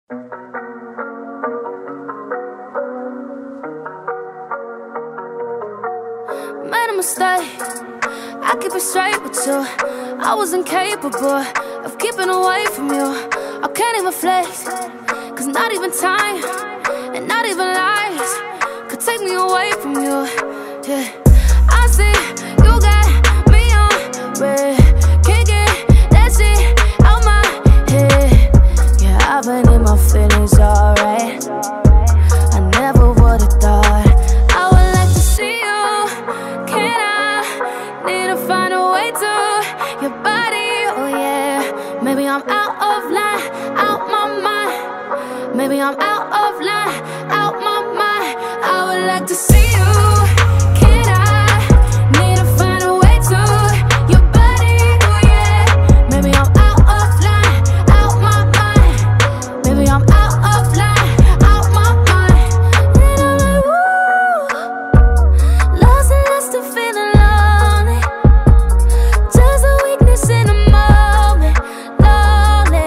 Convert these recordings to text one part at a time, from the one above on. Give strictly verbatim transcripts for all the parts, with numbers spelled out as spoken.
Made a mistake, I keep it straight with you. I was incapable of keeping away from you. I can't even flex, cause not even time and not even lies could take me away from you. Yeah, I see you got me on red. Can't get that shit out my head. Yeah, I've been in my feelings, alright. I never would've thought I would like to see you. Can I? Need to find a way to your body, oh yeah. Maybe I'm out of line, out my mind. Maybe I'm out of line, out my mind. I would like to see you. Can I? Need to find a way to your body, oh yeah. Maybe I'm out of line, out my mind. Maybe I'm out of line, out my mind. And I'm like, woo, lost and lost and feeling lonely. Just a weakness in the moment, lonely.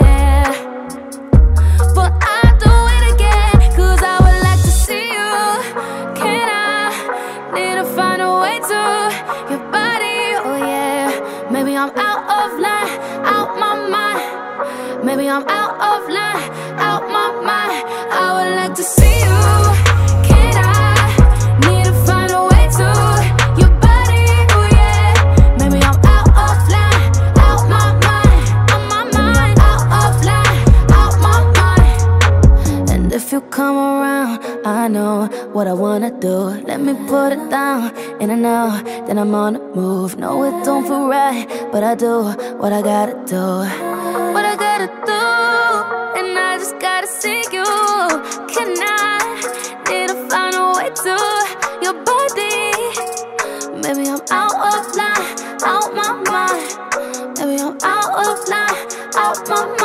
But I'll do it again, cause I would like to see you. Can I? Need to find a way to your body, oh yeah. Maybe I'm out of line, out my mind. Maybe I'm out of line, out my mind. I would like to see you. Can I? Need to find a way to your body, oh yeah. Maybe I'm out of line, out my mind, out my mind, out of line, out my mind. And if you come around, I know what I wanna do. Let me put it down, in and out, then I'm on the move. No, it don't feel right, but I do what I gotta do, what I gotta do. And I just gotta see you. Can I? Need to find a way to your body. Maybe I'm out of line, out my mind. Maybe I'm out of line, out my mind.